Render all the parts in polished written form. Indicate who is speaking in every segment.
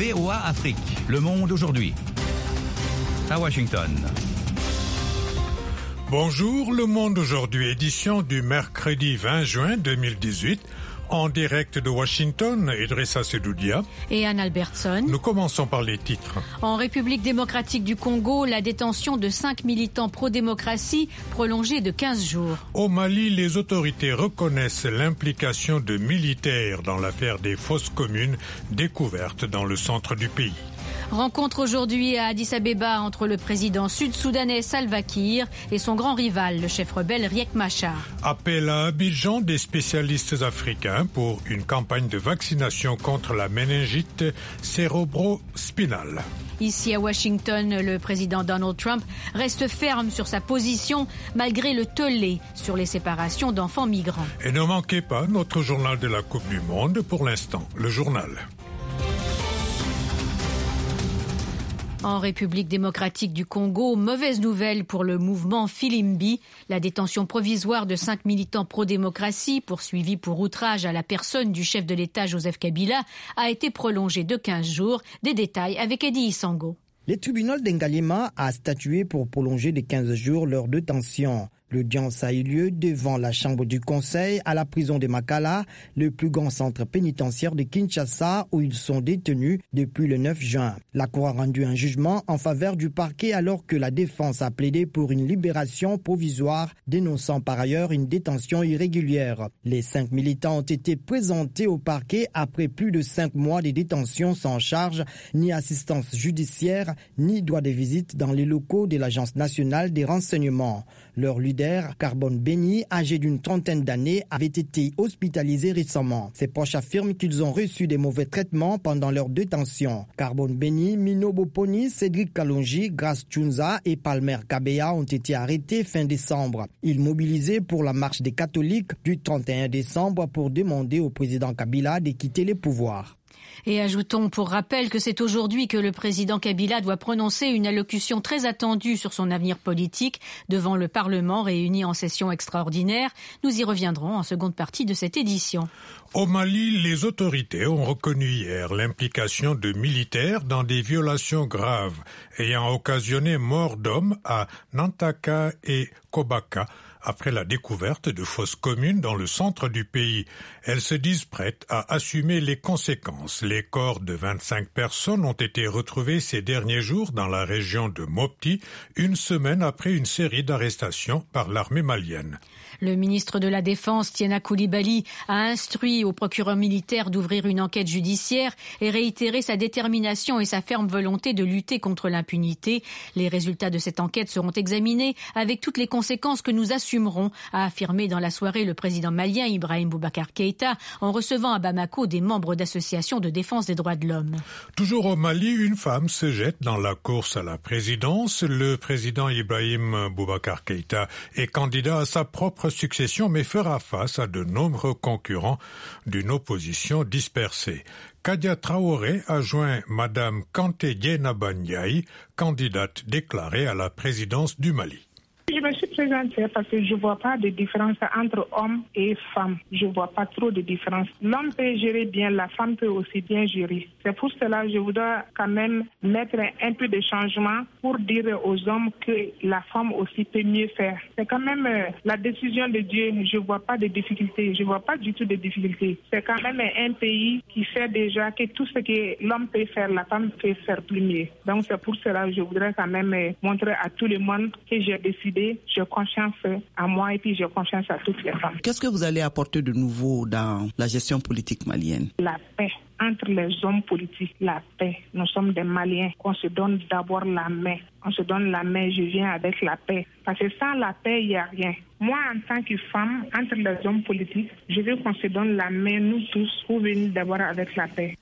Speaker 1: VOA Afrique, le monde aujourd'hui. À Washington.
Speaker 2: Bonjour, le monde aujourd'hui, édition du mercredi 20 juin 2018. En direct de Washington, Idrissa Sedoudia
Speaker 3: et Anne Albertson.
Speaker 2: Nous commençons par les titres.
Speaker 3: En République démocratique du Congo, la détention de 5 militants pro-démocratie prolongée de 15 jours.
Speaker 2: Au Mali, les autorités reconnaissent l'implication de militaires dans l'affaire des fosses communes découvertes dans le centre du pays.
Speaker 3: Rencontre aujourd'hui à Addis Abeba entre le président sud-soudanais Salva Kiir et son grand rival, le chef rebelle Riek Machar.
Speaker 2: Appel à Abidjan des spécialistes africains pour une campagne de vaccination contre la méningite cérébro-spinale.
Speaker 3: Ici à Washington, le président Donald Trump reste ferme sur sa position malgré le tollé sur les séparations d'enfants migrants.
Speaker 2: Et ne manquez pas notre journal de la Coupe du Monde pour l'instant, le journal.
Speaker 3: En République démocratique du Congo, mauvaise nouvelle pour le mouvement Filimbi. La détention provisoire de 5 militants pro-démocratie poursuivis pour outrage à la personne du chef de l'État Joseph Kabila a été prolongée de 15 jours. Des détails avec Eddie Isango.
Speaker 4: Le tribunal d'Ngalema a statué pour prolonger de 15 jours leur détention. L'audience a eu lieu devant la chambre du conseil à la prison de Makala, le plus grand centre pénitentiaire de Kinshasa où ils sont détenus depuis le 9 juin. La cour a rendu un jugement en faveur du parquet alors que la défense a plaidé pour une libération provisoire, dénonçant par ailleurs une détention irrégulière. Les 5 militants ont été présentés au parquet après plus de 5 mois de détention sans charge, ni assistance judiciaire, ni droit de visite dans les locaux de l'Agence nationale des renseignements. Leur leader, Carbone Béni, âgé d'une trentaine d'années, avait été hospitalisé récemment. Ses proches affirment qu'ils ont reçu des mauvais traitements pendant leur détention. Carbone Béni, Mino Boponi, Cédric Kalonji, Grace Tchunza et Palmer Kabeya ont été arrêtés fin décembre. Ils mobilisaient pour la marche des catholiques du 31 décembre pour demander au président Kabila de quitter les pouvoirs.
Speaker 3: Et ajoutons pour rappel que c'est aujourd'hui que le président Kabila doit prononcer une allocution très attendue sur son avenir politique devant le Parlement réuni en session extraordinaire. Nous y reviendrons en seconde partie de cette édition.
Speaker 2: Au Mali, les autorités ont reconnu hier l'implication de militaires dans des violations graves ayant occasionné mort d'hommes à Nantaka et Kobaka, après la découverte de fosses communes dans le centre du pays. Elles se disent prêtes à assumer les conséquences. Les corps de 25 personnes ont été retrouvés ces derniers jours dans la région de Mopti, une semaine après une série d'arrestations par l'armée malienne.
Speaker 3: Le ministre de la Défense, Tiena Coulibaly, a instruit au procureur militaire d'ouvrir une enquête judiciaire et réitéré sa détermination et sa ferme volonté de lutter contre l'impunité. Les résultats de cette enquête seront examinés avec toutes les conséquences que nous assumerons, a affirmé dans la soirée le président malien Ibrahim Boubacar Keïta en recevant à Bamako des membres d'associations de défense des droits de l'homme.
Speaker 2: Toujours au Mali, une femme se jette dans la course à la présidence. Le président Ibrahim Boubacar Keïta est candidat à sa propre succession mais fera face à de nombreux concurrents d'une opposition dispersée. Kadia Traoré a joint Madame Kanté Dieynaba Ndiaye, candidate déclarée à la présidence du Mali.
Speaker 5: Je me suis présentée parce que je ne vois pas de différence entre hommes et femmes. Je ne vois pas trop de différence. L'homme peut gérer bien, la femme peut aussi bien gérer. C'est pour cela que je voudrais quand même mettre un peu de changement pour dire aux hommes que la femme aussi peut mieux faire. C'est quand même la décision de Dieu. Je ne vois pas de difficultés. Je ne vois pas du tout de difficultés. C'est quand même un pays qui fait déjà que tout ce que l'homme peut faire, la femme peut faire plus mieux. Donc c'est pour cela que je voudrais quand même montrer à tout le monde que j'ai décidé. J'ai confiance à moi et puis j'ai confiance à toutes les femmes.
Speaker 6: Qu'est-ce que vous allez apporter de nouveau dans la gestion politique malienne?
Speaker 5: La paix entre les hommes politiques, la paix. Nous sommes des Maliens. On se donne d'abord la main. On se donne la main, je viens avec la paix. Parce que sans la paix, il n'y a rien. Moi, en tant que femme, entre les hommes politiques, je veux qu'on se donne la main, nous tous, pour venir d'abord avec la paix.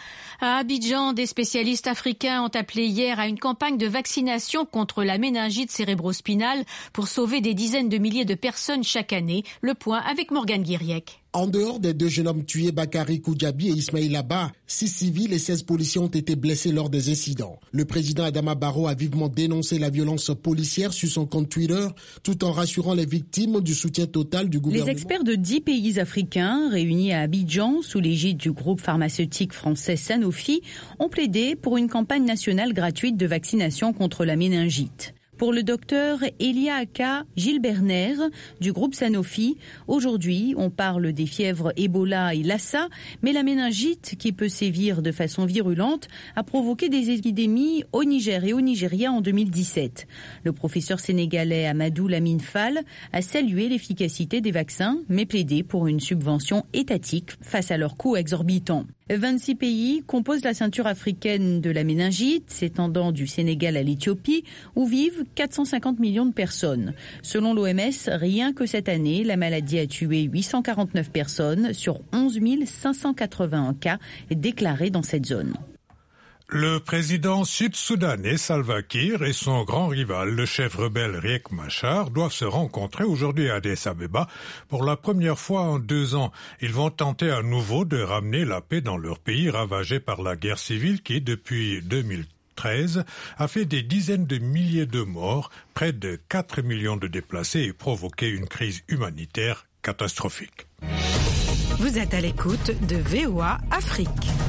Speaker 3: À Abidjan, des spécialistes africains ont appelé hier à une campagne de vaccination contre la méningite cérébrospinale pour sauver des dizaines de milliers de personnes chaque année. Le point avec Morgane Guiriec.
Speaker 7: En dehors des 2 jeunes hommes tués, Bakary Koudjabi et Ismaïl Abba, 6 civils et 16 policiers ont été blessés lors des incidents. Le président Adama Barrow a vivement dénoncé la violence policière sur son compte Twitter, tout en rassurant les victimes du soutien total du gouvernement.
Speaker 8: Les experts de 10 pays africains, réunis à Abidjan, sous l'égide du groupe pharmaceutique français Sanofi, ont plaidé pour une campagne nationale gratuite de vaccination contre la méningite. Pour le docteur Elia Aka Gilberner du groupe Sanofi, aujourd'hui on parle des fièvres Ebola et Lassa, mais la méningite, qui peut sévir de façon virulente, a provoqué des épidémies au Niger et au Nigeria en 2017. Le professeur sénégalais Amadou Lamine Fall a salué l'efficacité des vaccins, mais plaidé pour une subvention étatique face à leurs coûts exorbitants. 26 pays composent la ceinture africaine de la méningite, s'étendant du Sénégal à l'Éthiopie, où vivent 450 millions de personnes. Selon l'OMS, rien que cette année, la maladie a tué 849 personnes sur 11 581 cas déclarés dans cette zone.
Speaker 2: Le président sud-soudanais Salva Kiir et son grand rival, le chef rebelle Riek Machar, doivent se rencontrer aujourd'hui à Addis Abeba. Pour la première fois en 2 ans, ils vont tenter à nouveau de ramener la paix dans leur pays ravagé par la guerre civile qui, depuis 2013, a fait des dizaines de milliers de morts, près de 4 millions de déplacés et provoqué une crise humanitaire catastrophique.
Speaker 9: Vous êtes à l'écoute de VOA Afrique.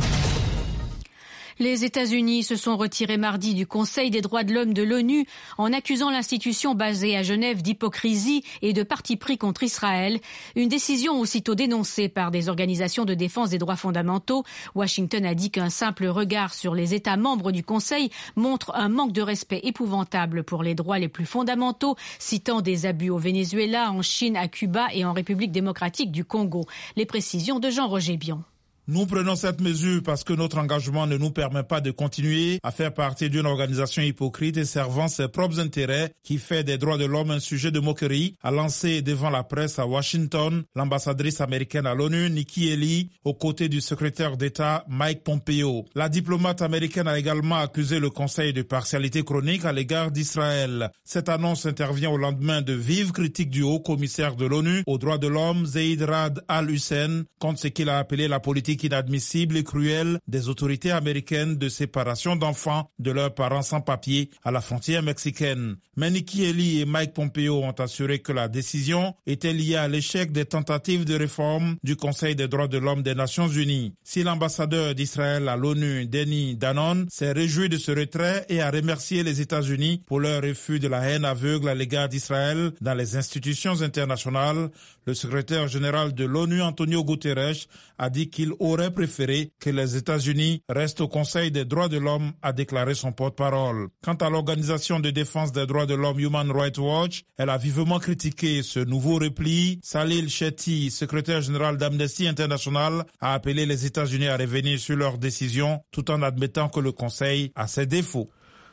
Speaker 3: Les États-Unis se sont retirés mardi du Conseil des droits de l'homme de l'ONU en accusant l'institution basée à Genève d'hypocrisie et de parti pris contre Israël. Une décision aussitôt dénoncée par des organisations de défense des droits fondamentaux. Washington a dit qu'un simple regard sur les États membres du Conseil montre un manque de respect épouvantable pour les droits les plus fondamentaux, citant des abus au Venezuela, en Chine, à Cuba et en République démocratique du Congo. Les précisions de Jean-Roger Bion.
Speaker 10: Nous prenons cette mesure parce que notre engagement ne nous permet pas de continuer à faire partie d'une organisation hypocrite et servant ses propres intérêts qui fait des droits de l'homme un sujet de moquerie, a lancé devant la presse à Washington l'ambassadrice américaine à l'ONU, Nikki Haley, aux côtés du secrétaire d'État Mike Pompeo. La diplomate américaine a également accusé le Conseil de partialité chronique à l'égard d'Israël. Cette annonce intervient au lendemain de vives critiques du haut commissaire de l'ONU aux droits de l'homme, Zeid Ra'ad al-Hussein, contre ce qu'il a appelé la politique inadmissible et cruelle des autorités américaines de séparation d'enfants de leurs parents sans papier à la frontière mexicaine. Mais Nikki Haley et Mike Pompeo ont assuré que la décision était liée à l'échec des tentatives de réforme du Conseil des droits de l'homme des Nations Unies. Si l'ambassadeur d'Israël à l'ONU, Danny Danon, s'est réjoui de ce retrait et a remercié les États-Unis pour leur refus de la haine aveugle à l'égard d'Israël dans les institutions internationales, le secrétaire général de l'ONU, Antonio Guterres, a dit qu'il aurait préféré que les États-Unis restent au Conseil des droits de l'homme, a déclaré son porte-parole. Quant à l'organisation de défense des droits de l'homme Human Rights Watch, elle a vivement critiqué ce nouveau repli. Salil Shetty, secrétaire général d'Amnesty International, a appelé les États-Unis à revenir sur leur décision tout en admettant que le Conseil a ses défauts.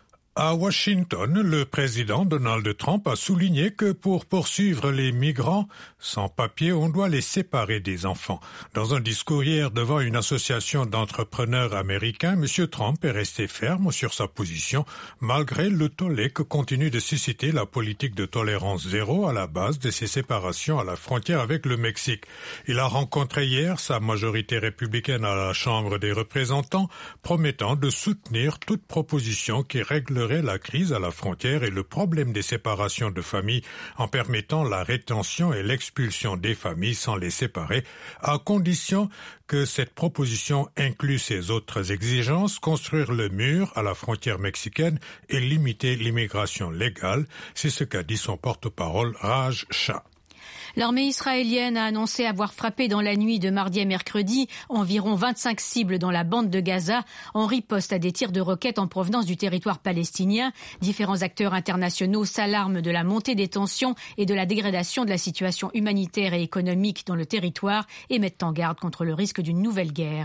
Speaker 2: À Washington, le président Donald Trump a souligné que pour poursuivre les migrants sans papier, on doit les séparer des enfants. Dans un discours hier devant une association d'entrepreneurs américains, M. Trump est resté ferme sur sa position malgré le tollé que continue de susciter la politique de tolérance zéro à la base de ces séparations à la frontière avec le Mexique. Il a rencontré hier sa majorité républicaine à la Chambre des représentants, promettant de soutenir toute proposition qui réglerait la crise à la frontière et le problème des séparations de familles en permettant la rétention et l'expulsion des familles sans les séparer, à condition que cette proposition inclue ces autres exigences, construire le mur à la frontière mexicaine et limiter l'immigration légale. C'est ce qu'a dit son porte-parole Raj Shah.
Speaker 3: L'armée israélienne a annoncé avoir frappé dans la nuit de mardi à mercredi environ 25 cibles dans la bande de Gaza en riposte à des tirs de roquettes en provenance du territoire palestinien. Différents acteurs internationaux s'alarment de la montée des tensions et de la dégradation de la situation humanitaire et économique dans le territoire et mettent en garde contre le risque d'une nouvelle guerre.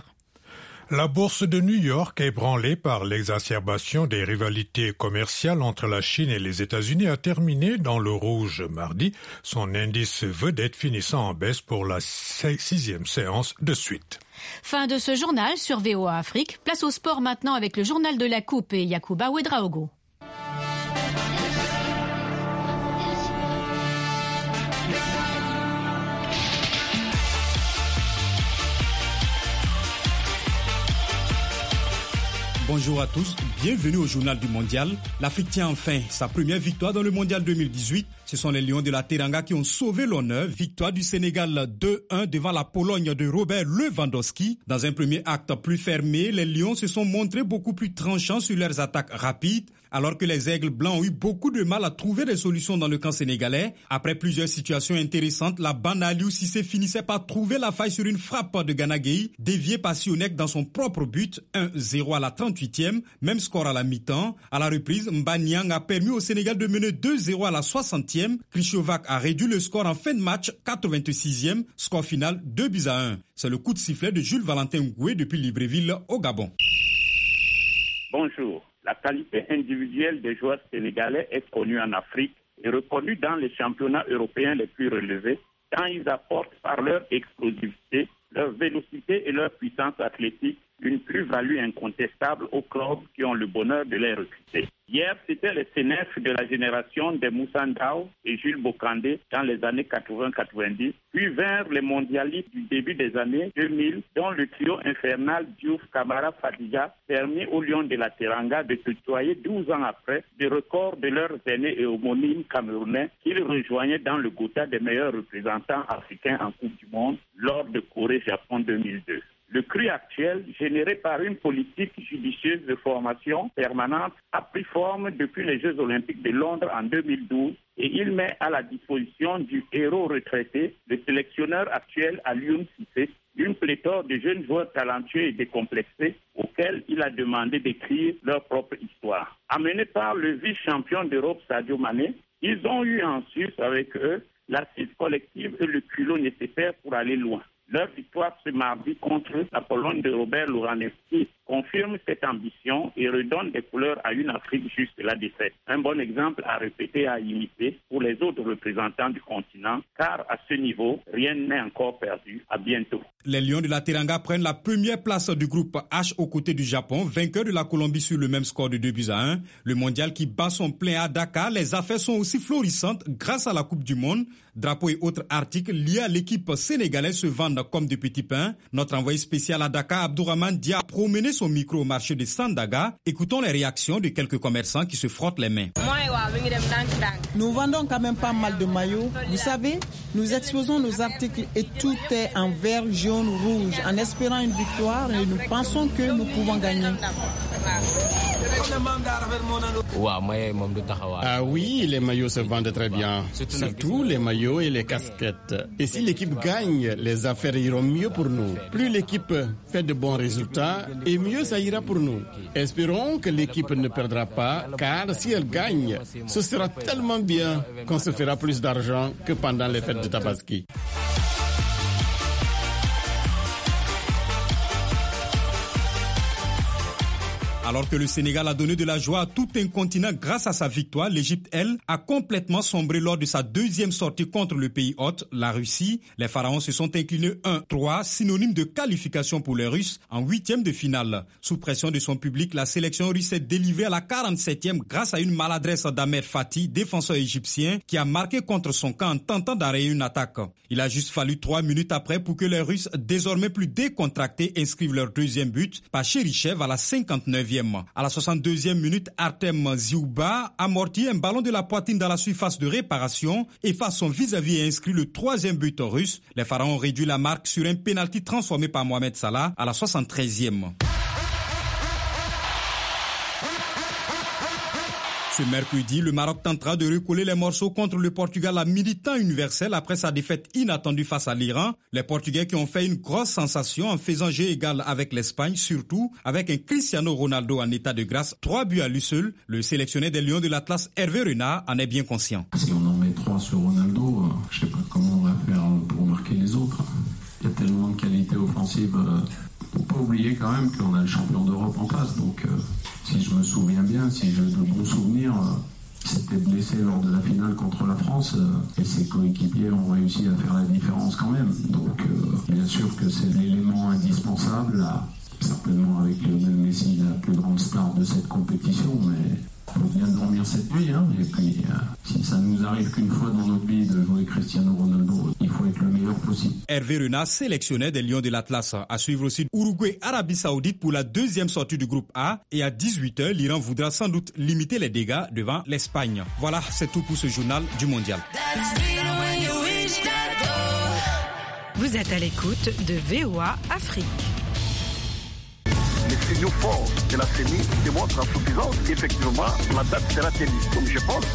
Speaker 2: La bourse de New York, ébranlée par l'exacerbation des rivalités commerciales entre la Chine et les États-Unis, a terminé dans le rouge mardi, son indice vedette finissant en baisse pour la 6e séance de suite.
Speaker 3: Fin de ce journal sur VOA Afrique. Place au sport maintenant avec le journal de la Coupe et Yacouba Ouedraogo.
Speaker 11: Bonjour à tous, bienvenue au Journal du Mondial. L'Afrique tient enfin sa première victoire dans le Mondial 2018. Ce sont les Lions de la Teranga qui ont sauvé l'honneur. Victoire du Sénégal 2-1 devant la Pologne de Robert Lewandowski. Dans un premier acte plus fermé, les Lions se sont montrés beaucoup plus tranchants sur leurs attaques rapides. Alors que les Aigles Blancs ont eu beaucoup de mal à trouver des solutions dans le camp sénégalais. Après plusieurs situations intéressantes, la bande Aliou Cissé finissait par trouver la faille sur une frappe de Gana Gueye, déviée par Sionek dans son propre but, 1-0 à la 38e, même score à la mi-temps. À la reprise, Mbanyang a permis au Sénégal de mener 2-0 à la 60e. Krichovac a réduit le score en fin de match, 86e, score final 2-1. C'est le coup de sifflet de Jules Valentin Ngoué depuis Libreville au Gabon.
Speaker 12: Bonjour. La qualité individuelle des joueurs sénégalais est connue en Afrique et reconnue dans les championnats européens les plus relevés, tant ils apportent par leur explosivité, leur vélocité et leur puissance athlétique une plus-value incontestable aux clubs qui ont le bonheur de les recruter. Hier, c'était les CNF de la génération des Moussa Ndao et Jules Bokandé dans les années 80-90, puis vinrent les mondialistes du début des années 2000, dont le trio infernal Diouf, Kamara, Fadija permis aux Lions de la Teranga de tutoyer 12 ans après des records de leurs aînés et homonymes camerounais qu'ils rejoignaient dans le quota des meilleurs représentants africains en Coupe du Monde lors de Corée-Japon 2002. Le cri actuel, généré par une politique judicieuse de formation permanente, a pris forme depuis les Jeux Olympiques de Londres en 2012 et il met à la disposition du héros retraité, le sélectionneur actuel Aliou Cissé, une pléthore de jeunes joueurs talentueux et décomplexés auxquels il a demandé d'écrire leur propre histoire. Amenés par le vice-champion d'Europe Sadio Mané, ils ont eu en sus avec eux l'assise collective et le culot nécessaire pour aller loin. Leur victoire ce mardi contre la Pologne de Robert Lewandowski confirme cette ambition et redonne des couleurs à une Afrique juste la défaite. Un bon exemple à répéter et à imiter pour les autres représentants du continent, car à ce niveau, rien n'est encore perdu. À bientôt.
Speaker 11: Les Lions de la Teranga prennent la première place du groupe H aux côtés du Japon, vainqueur de la Colombie sur le même score de 2-1. Le mondial qui bat son plein à Dakar, les affaires sont aussi florissantes grâce à la Coupe du Monde. Drapeaux et autres articles liés à l'équipe sénégalaise se vendent comme de petits pains. Notre envoyé spécial à Dakar, Abdourahmane Dia, a promené son micro au marché de Sandaga. Écoutons les réactions de quelques commerçants qui se frottent les mains.
Speaker 13: Nous vendons quand même pas mal de maillots. Vous savez, nous exposons nos articles et tout est en vert, jaune, rouge, en espérant une victoire et nous pensons que nous pouvons gagner.
Speaker 14: Ah oui, les maillots se vendent très bien, surtout les maillots et les casquettes. Et si l'équipe gagne, les affaires iront mieux pour nous. Plus l'équipe fait de bons résultats, et mieux ça ira pour nous. Espérons que l'équipe ne perdra pas, car si elle gagne, ce sera tellement bien qu'on se fera plus d'argent que pendant les fêtes de Tabaski.
Speaker 11: Alors que le Sénégal a donné de la joie à tout un continent grâce à sa victoire, l'Égypte, elle, a complètement sombré lors de sa deuxième sortie contre le pays hôte, la Russie. Les Pharaons se sont inclinés 1-3, synonyme de qualification pour les Russes en huitième de finale. Sous pression de son public, la sélection russe est délivrée à la 47e grâce à une maladresse d'Ahmed Fatih, défenseur égyptien, qui a marqué contre son camp en tentant d'arrêter une attaque. Il a juste fallu 3 minutes après pour que les Russes, désormais plus décontractés, inscrivent leur deuxième but par Cherichev à la 59e. À la 62e minute, Artem Ziouba amortit un ballon de la poitrine dans la surface de réparation, efface son vis-à-vis et inscrit le troisième but russe. Les Pharaons ont réduit la marque sur un pénalty transformé par Mohamed Salah à la 73e. Ce mercredi, le Maroc tentera de recoller les morceaux contre le Portugal à militant universel après sa défaite inattendue face à l'Iran. Les Portugais qui ont fait une grosse sensation en faisant jeu égal avec l'Espagne, surtout avec un Cristiano Ronaldo en état de grâce, 3 buts à lui seul. Le sélectionné des Lions de l'Atlas, Hervé Renard, en est bien conscient.
Speaker 15: Si on en met 3 sur Ronaldo, je ne sais pas comment on va faire pour marquer les autres. Il y a tellement de qualité offensive. Faut pas oublier quand même qu'on a le champion d'Europe en face, donc si je me souviens bien, si j'ai de bons souvenirs, s'était blessé lors de la finale contre la France et ses coéquipiers ont réussi à faire la différence quand même. Donc bien sûr que c'est l'élément indispensable, là, certainement avec Lionel Messi, la plus grande star de cette compétition, mais faut bien dormir cette nuit. Et puis, si ça ne nous arrive qu'une fois dans notre vie de jouer Cristiano Ronaldo, il faut être le meilleur possible.
Speaker 11: Hervé Renard, sélectionneur des Lions de l'Atlas. À suivre aussi Uruguay-Arabie Saoudite pour la deuxième sortie du groupe A. Et à 18h, l'Iran voudra sans doute limiter les dégâts devant l'Espagne. Voilà, c'est tout pour ce journal du Mondial.
Speaker 9: Vous êtes à l'écoute de VOA Afrique.
Speaker 16: Les signaux forts de la CENI démontrent en suffisance qu'effectivement la date sera tenue. Donc je pense.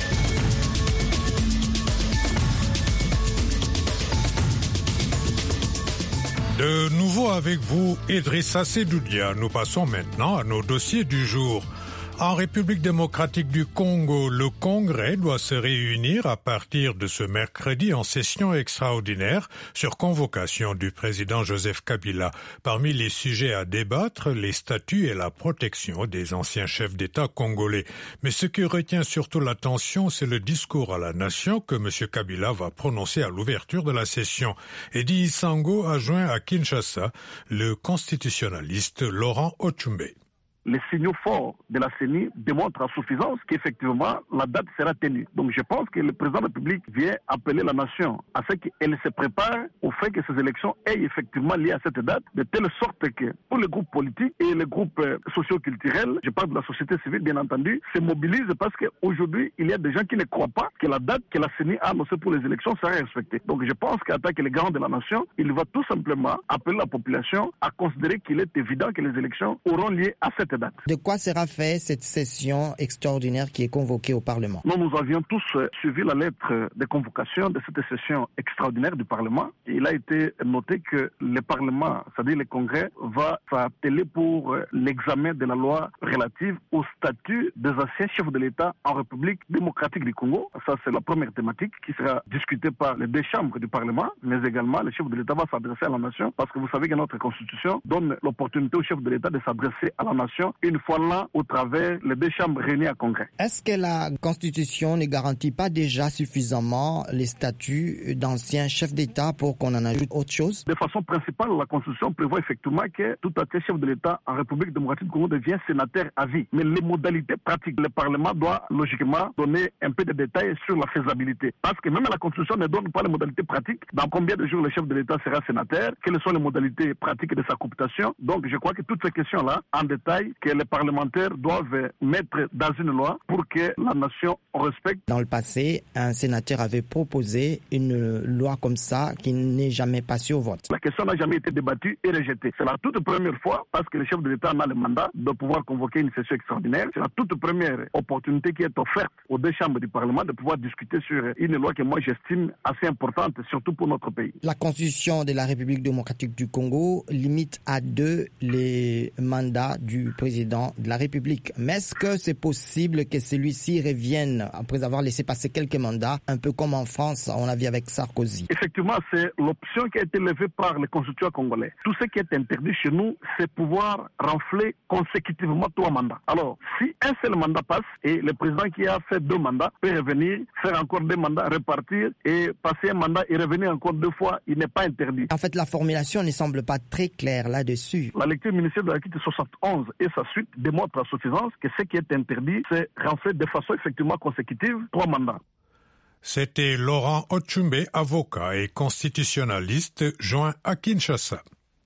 Speaker 2: De nouveau avec vous, Idrissa Sedoudia. Nous passons maintenant à nos dossiers du jour. En République démocratique du Congo, le Congrès doit se réunir à partir de ce mercredi en session extraordinaire sur convocation du président Joseph Kabila. Parmi les sujets à débattre, les statuts et la protection des anciens chefs d'État congolais. Mais ce qui retient surtout l'attention, c'est le discours à la nation que M. Kabila va prononcer à l'ouverture de la session. Eddie Isango a joint à Kinshasa le constitutionnaliste Laurent Ochumbe.
Speaker 16: Les signaux forts de la CENI démontrent à suffisance qu'effectivement la date sera tenue. Donc je pense que le président de la République vient appeler la nation à ce qu'elle se prépare au fait que ces élections aient effectivement lieu à cette date, de telle sorte que pour les groupes politiques et les groupes socio-culturels, je parle de la société civile bien entendu, se mobilisent parce qu'aujourd'hui il y a des gens qui ne croient pas que la date que la CENI a annoncée pour les élections sera respectée. Donc je pense qu'en tant que les garants de la nation, il va tout simplement appeler la population à considérer qu'il est évident que les élections auront lieu à cette date.
Speaker 4: De quoi sera fait cette session extraordinaire qui est convoquée au Parlement?
Speaker 16: Nous avions tous suivi la lettre de convocation de cette session extraordinaire du Parlement. Il a été noté que le Parlement, c'est-à-dire le Congrès, va s'atteler pour l'examen de la loi relative au statut des anciens chefs de l'État en République démocratique du Congo. Ça, c'est la première thématique qui sera discutée par les deux chambres du Parlement, mais également le chef de l'État va s'adresser à la nation parce que vous savez que notre Constitution donne l'opportunité au chef de l'État de s'adresser à la nation une fois là au travers les deux chambres réunies à Congrès.
Speaker 4: Est-ce que la Constitution ne garantit pas déjà suffisamment les statuts d'anciens chefs d'État pour qu'on en ajoute autre chose?
Speaker 16: De façon principale, la Constitution prévoit effectivement que tout ancien chef de l'État en République démocratique du Congo devient sénateur à vie. Mais les modalités pratiques, le Parlement doit logiquement donner un peu de détails sur la faisabilité. Parce que même la Constitution ne donne pas les modalités pratiques. Dans combien de jours le chef de l'État sera sénateur? Quelles sont les modalités pratiques de sa cooptation? Donc je crois que toutes ces questions-là, en détail, que les parlementaires doivent mettre dans une loi pour que la nation respecte.
Speaker 4: Dans le passé, un sénateur avait proposé une loi comme ça qui n'est jamais passée au vote.
Speaker 16: La question n'a jamais été débattue et rejetée. C'est la toute première fois, parce que le chef de l'État a le mandat de pouvoir convoquer une session extraordinaire. C'est la toute première opportunité qui est offerte aux deux chambres du Parlement de pouvoir discuter sur une loi que moi j'estime assez importante, surtout pour notre pays.
Speaker 4: La Constitution de la République démocratique du Congo limite à 2 les mandats du président de la République. Mais est-ce que c'est possible que celui-ci revienne après avoir laissé passer quelques mandats, un peu comme en France, on a vu avec Sarkozy?
Speaker 16: Effectivement, c'est l'option qui a été levée par les constituants congolais. Tout ce qui est interdit chez nous, c'est pouvoir renfler consécutivement 3 mandats. Alors, si un seul mandat passe et le président qui a fait 2 mandats peut revenir, faire encore 2 mandats, repartir et passer un mandat et revenir encore 2 fois, il n'est pas interdit.
Speaker 4: En fait, la formulation ne semble pas très claire là-dessus.
Speaker 16: La lecture ministérielle de l'article 71 et sa suite démontre à suffisance que ce qui est interdit, c'est renfler de façon effectivement consécutive 3 mandats.
Speaker 2: C'était Laurent Ochumbe, avocat et constitutionnaliste, joint à Kinshasa.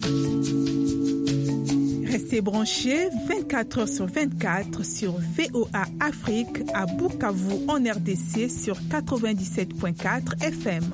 Speaker 17: Restez branchés 24 heures sur 24 sur VOA Afrique à Bukavu en RDC sur 97.4 FM.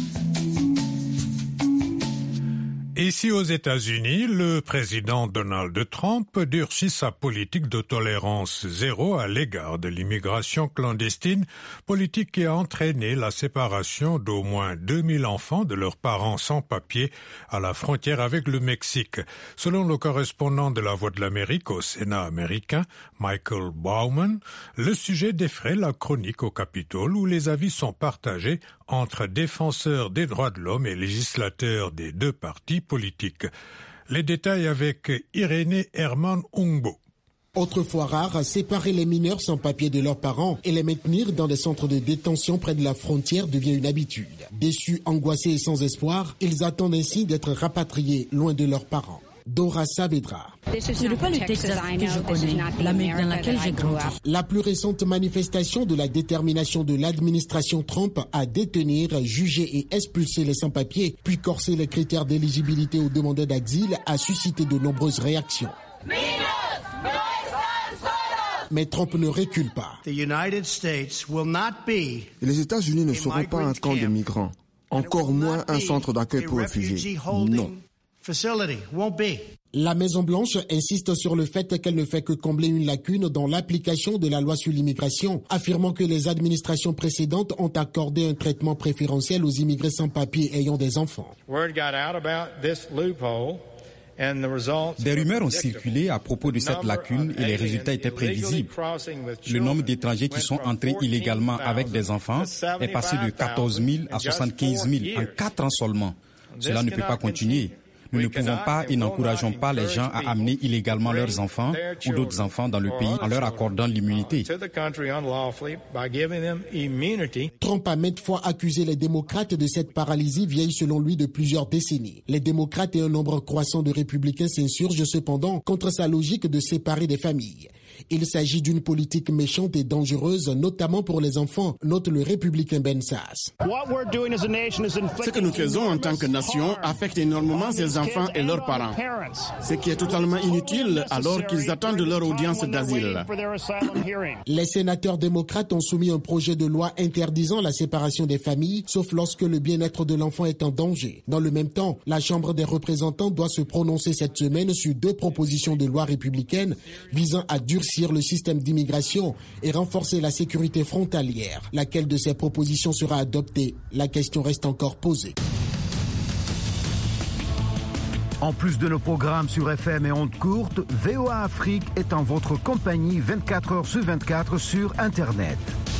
Speaker 2: Ici aux États-Unis, le président Donald Trump durcit sa politique de tolérance zéro à l'égard de l'immigration clandestine, politique qui a entraîné la séparation d'au moins 2000 enfants de leurs parents sans papier à la frontière avec le Mexique. Selon le correspondant de La Voix de l'Amérique au Sénat américain, Michael Bauman, le sujet défraie la chronique au Capitole où les avis sont partagés entre défenseurs des droits de l'homme et législateurs des 2 partis politiques. Les détails avec Irénée Herman Ungbo.
Speaker 7: Autrefois rare, séparer les mineurs sans papier de leurs parents et les maintenir dans des centres de détention près de la frontière devient une habitude. Déçus, angoissés et sans espoir, ils attendent ainsi d'être rapatriés loin de leurs parents. Dora Saavedra.
Speaker 18: Ce n'est pas le Texas que je connais, l'Amérique dans laquelle j'ai grandi.
Speaker 7: La plus récente manifestation de la détermination de l'administration Trump à détenir, juger et expulser les sans-papiers, puis corser les critères d'éligibilité aux demandeurs d'asile a suscité de nombreuses réactions. Mais Trump ne recule pas.
Speaker 19: Les États-Unis ne seront pas un camp de migrants, encore moins un centre d'accueil pour réfugiés. Non.
Speaker 7: La Maison-Blanche insiste sur le fait qu'elle ne fait que combler une lacune dans l'application de la loi sur l'immigration, affirmant que les administrations précédentes ont accordé un traitement préférentiel aux immigrés sans papier ayant des enfants.
Speaker 11: Des rumeurs ont circulé à propos de cette lacune et les résultats étaient prévisibles. Le nombre d'étrangers qui sont entrés illégalement avec des enfants est passé de 14 000 à 75 000 en 4 ans seulement. Cela ne peut pas continuer. Nous ne pouvons pas et n'encourageons pas les gens à amener illégalement leurs enfants ou d'autres enfants dans le pays en leur accordant l'immunité.
Speaker 7: Trump a maintes fois accusé les démocrates de cette paralysie vieille selon lui de plusieurs décennies. Les démocrates et un nombre croissant de républicains s'insurgent cependant contre sa logique de séparer des familles. Il s'agit d'une politique méchante et dangereuse, notamment pour les enfants, note le républicain Ben Sasse.
Speaker 14: Ce que nous faisons en tant que nation affecte énormément ces enfants et leurs parents, ce qui est totalement inutile alors qu'ils attendent leur audience d'asile.
Speaker 7: Les sénateurs démocrates ont soumis un projet de loi interdisant la séparation des familles, sauf lorsque le bien-être de l'enfant est en danger. Dans le même temps, la Chambre des représentants doit se prononcer cette semaine sur 2 propositions de loi républicaines visant à durcir le système d'immigration et renforcer la sécurité frontalière. Laquelle de ces propositions sera adoptée? La question reste encore posée.
Speaker 1: En plus de nos programmes sur FM et ondes courtes, VOA Afrique est en votre compagnie 24 heures sur 24 sur Internet.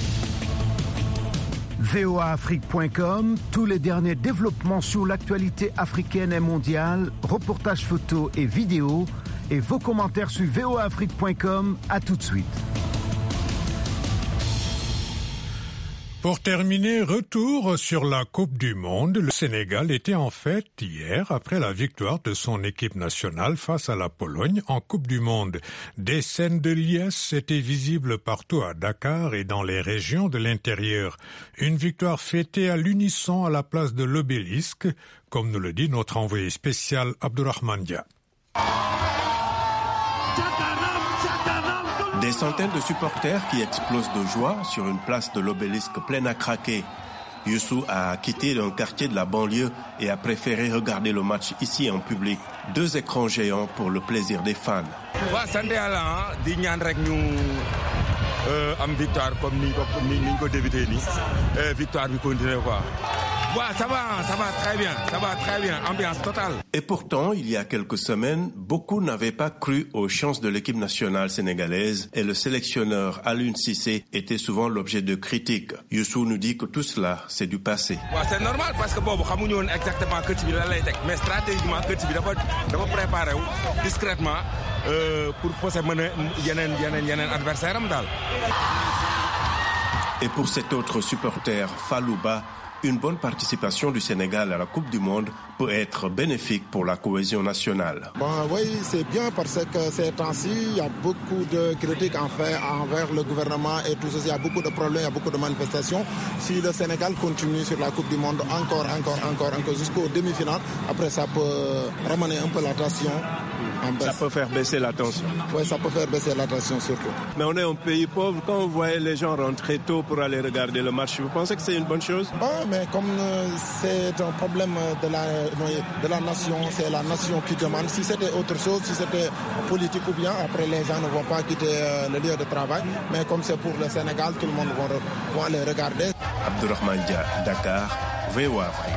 Speaker 1: voaafrique.com, tous les derniers développements sur l'actualité africaine et mondiale, reportages photos et vidéos, et vos commentaires sur voaafrique.com. À tout de suite.
Speaker 2: Pour terminer, retour sur la Coupe du Monde. Le Sénégal était en fête hier après la victoire de son équipe nationale face à la Pologne en Coupe du Monde. Des scènes de liesse étaient visibles partout à Dakar et dans les régions de l'intérieur. Une victoire fêtée à l'unisson à la place de l'Obélisque, comme nous le dit notre envoyé spécial Abdourahmane Dia.
Speaker 20: Des centaines de supporters qui explosent de joie sur une place de l'Obélisque pleine à craquer. Youssou a quitté un quartier de la banlieue et a préféré regarder le match ici en public. 2 écrans géants pour le plaisir des fans.
Speaker 21: Victoire comme ni ko débuté ni victoire bi continuer quoi. Ça va très bien, ambiance totale.
Speaker 20: Et pourtant, il y a quelques semaines, beaucoup n'avaient pas cru aux chances de l'équipe nationale sénégalaise et le sélectionneur Aliou Cissé était souvent l'objet de critiques. Youssou nous dit que tout cela, c'est du passé.
Speaker 21: C'est normal parce que boobu xamuñu woon exactement coach bi lan lay teg, mais stratégiquement coach bi dafa préparé wu discrètement pour poser yeneen adversaire am daal.
Speaker 20: Et pour cet autre supporter, Falouba, une bonne participation du Sénégal à la Coupe du Monde peut être bénéfique pour la cohésion nationale.
Speaker 22: Oui, c'est bien parce que ces temps-ci, il y a beaucoup de critiques envers le gouvernement et tout ça. Il y a beaucoup de problèmes, il y a beaucoup de manifestations. Si le Sénégal continue sur la Coupe du Monde encore jusqu'aux demi-finales, après ça peut ramener un peu la tension.
Speaker 20: Ça peut faire baisser la tension.
Speaker 22: Oui, ça peut faire baisser la tension surtout.
Speaker 20: Mais on est un pays pauvre. Quand vous voyez les gens rentrer tôt pour aller regarder le match, vous pensez que c'est une bonne chose?
Speaker 22: Mais comme c'est un problème de la nation, c'est la nation qui demande. Si c'était autre chose, si c'était politique ou bien, après les gens ne vont pas quitter le lieu de travail. Mais comme c'est pour le Sénégal, tout le monde va les regarder.
Speaker 20: Abdourahmane Dia, Dakar, VOA Afrique.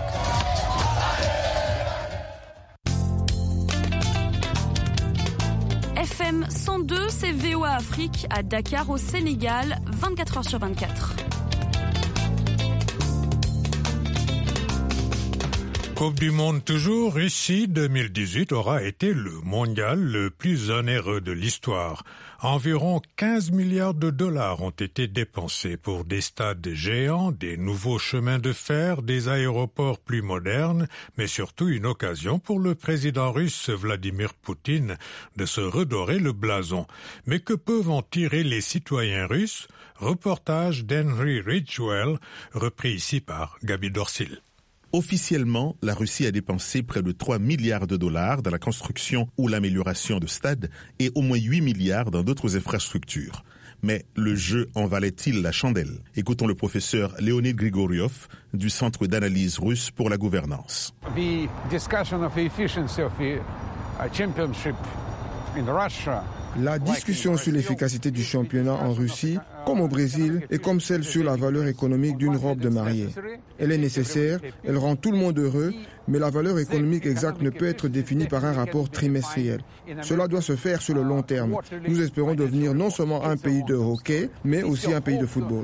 Speaker 23: FM 102, c'est VOA Afrique à Dakar au Sénégal, 24 heures sur 24.
Speaker 2: Coupe du Monde toujours, Russie 2018 aura été le mondial le plus onéreux de l'histoire. Environ 15 milliards de dollars ont été dépensés pour des stades géants, des nouveaux chemins de fer, des aéroports plus modernes, mais surtout une occasion pour le président russe Vladimir Poutine de se redorer le blason. Mais que peuvent en tirer les citoyens russes? Reportage d'Henry Ridgewell, repris ici par Gaby Dorsil.
Speaker 5: Officiellement, la Russie a dépensé près de 3 milliards de dollars dans la construction ou l'amélioration de stades et au moins 8 milliards dans d'autres infrastructures. Mais le jeu en valait-il la chandelle? Écoutons le professeur Leonid Grigoriev du Centre d'analyse russe pour la gouvernance.
Speaker 6: The discussion of the efficiency of the championship in Russia.
Speaker 8: La discussion sur l'efficacité du championnat en Russie, comme au Brésil, est comme celle sur la valeur économique d'une robe de mariée. Elle est nécessaire, elle rend tout le monde heureux, mais la valeur économique exacte ne peut être définie par un rapport trimestriel. Cela doit se faire sur le long terme. Nous espérons devenir non seulement un pays de hockey, mais aussi un pays de football.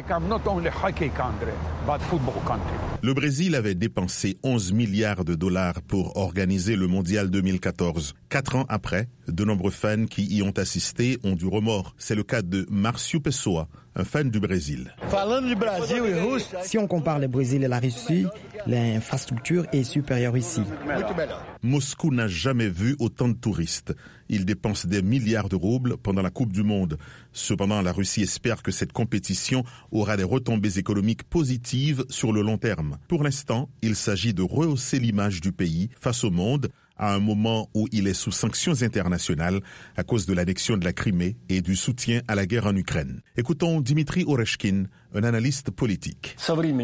Speaker 5: Le Brésil avait dépensé 11 milliards de dollars pour organiser le Mondial 2014. 4 ans après, de nombreux fans qui y ont assisté ont du remords. C'est le cas de Márcio Pessoa, un fan du Brésil.
Speaker 4: Si on compare le Brésil et la Russie, l'infrastructure est supérieure ici.
Speaker 5: Moscou n'a jamais vu autant de touristes. Il dépense des milliards de roubles pendant la Coupe du Monde. Cependant, la Russie espère que cette compétition aura des retombées économiques positives sur le long terme. Pour l'instant, il s'agit de rehausser l'image du pays face au monde, à un moment où il est sous sanctions internationales à cause de l'annexion de la Crimée et du soutien à la guerre en Ukraine. Écoutons Dimitri Oreshkin, un analyste politique.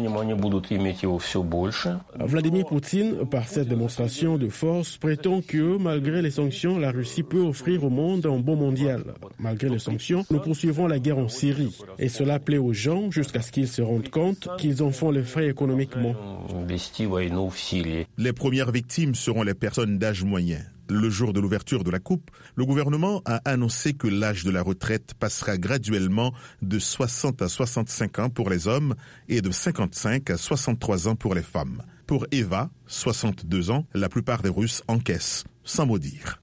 Speaker 24: Vladimir Poutine, par cette démonstration de force, prétend que, malgré les sanctions, la Russie peut offrir au monde un bon mondial. Malgré les sanctions, nous poursuivrons la guerre en Syrie. Et cela plaît aux gens jusqu'à ce qu'ils se rendent compte qu'ils en font les frais économiquement.
Speaker 5: Les premières victimes seront les personnes d'âge moyen. Le jour de l'ouverture de la Coupe, le gouvernement a annoncé que l'âge de la retraite passera graduellement de 60 à 65 ans pour les hommes et de 55 à 63 ans pour les femmes. Pour Eva, 62 ans, la plupart des Russes encaissent, sans mot dire.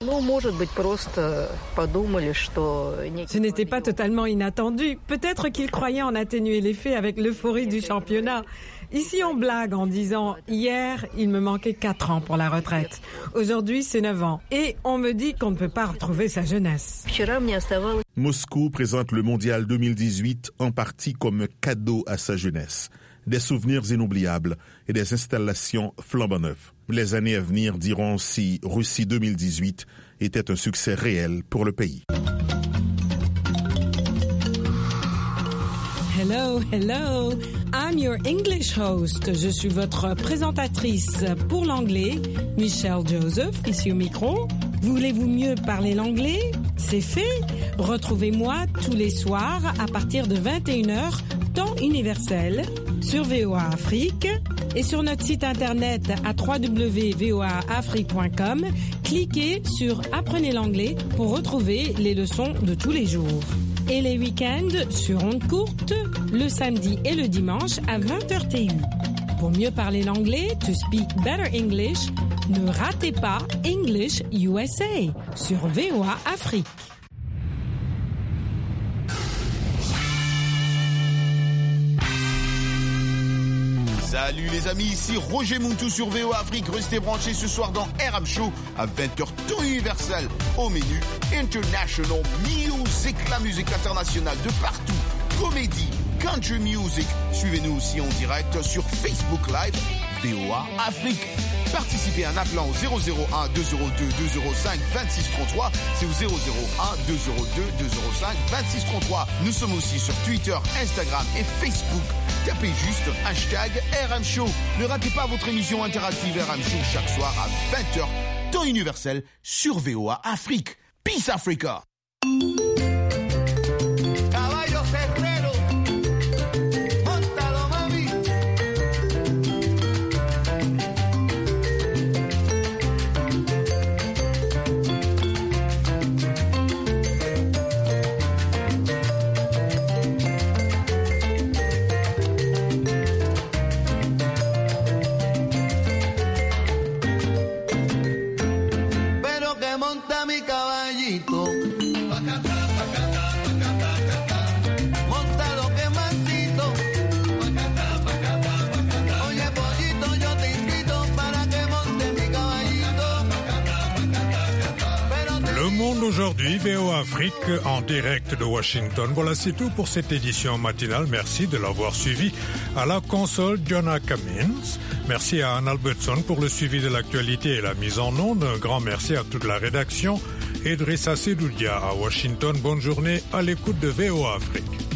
Speaker 9: Ce n'était pas totalement inattendu. Peut-être qu'ils croyaient en atténuer l'effet avec l'euphorie du championnat. Ici, on blague en disant « Hier, il me manquait 4 ans pour la retraite. Aujourd'hui, c'est 9 ans. Et on me dit qu'on ne peut pas retrouver sa jeunesse. »
Speaker 5: Moscou présente le Mondial 2018 en partie comme cadeau à sa jeunesse. Des souvenirs inoubliables et des installations flambant neuves. Les années à venir diront si Russie 2018 était un succès réel pour le pays.
Speaker 9: Hello, hello. I'm your English host. Je suis votre présentatrice pour l'anglais, Michelle Joseph, ici au micro. Voulez-vous mieux parler l'anglais? C'est fait. Retrouvez-moi tous les soirs à partir de 21h, temps universel, sur VOA Afrique et sur notre site internet à www.voaafrique.com. Cliquez sur Apprenez l'anglais pour retrouver les leçons de tous les jours. Et les week-ends sur ondes courtes, le samedi et le dimanche à 20h TU. Pour mieux parler l'anglais, to speak better English, ne ratez pas English USA sur VOA Afrique.
Speaker 25: Salut les amis, ici Roger Muntou sur VOA Afrique. Restez branchés ce soir dans RM Show à 20h temps universel. Au menu, International Music, la musique internationale de partout. Comédie, country music. Suivez-nous aussi en direct sur Facebook Live, VOA Afrique. Participez en appelant au 001 202 205 2633. C'est au 001 202 205 2633. Nous sommes aussi sur Twitter, Instagram et Facebook. Tapez juste hashtag RM Show. Ne ratez pas votre émission interactive RM Show chaque soir à 20h, temps universel sur VOA Afrique. Peace Africa.
Speaker 2: aujourd'hui, VOA Afrique en direct de Washington. Voilà, c'est tout pour cette édition matinale. Merci de l'avoir suivi. À la console, Jonah Cummins. Merci à Anne Albertson pour le suivi de l'actualité et la mise en onde. Un grand merci à toute la rédaction. Idrissa Sedoudia à Washington. Bonne journée à l'écoute de VOA Afrique.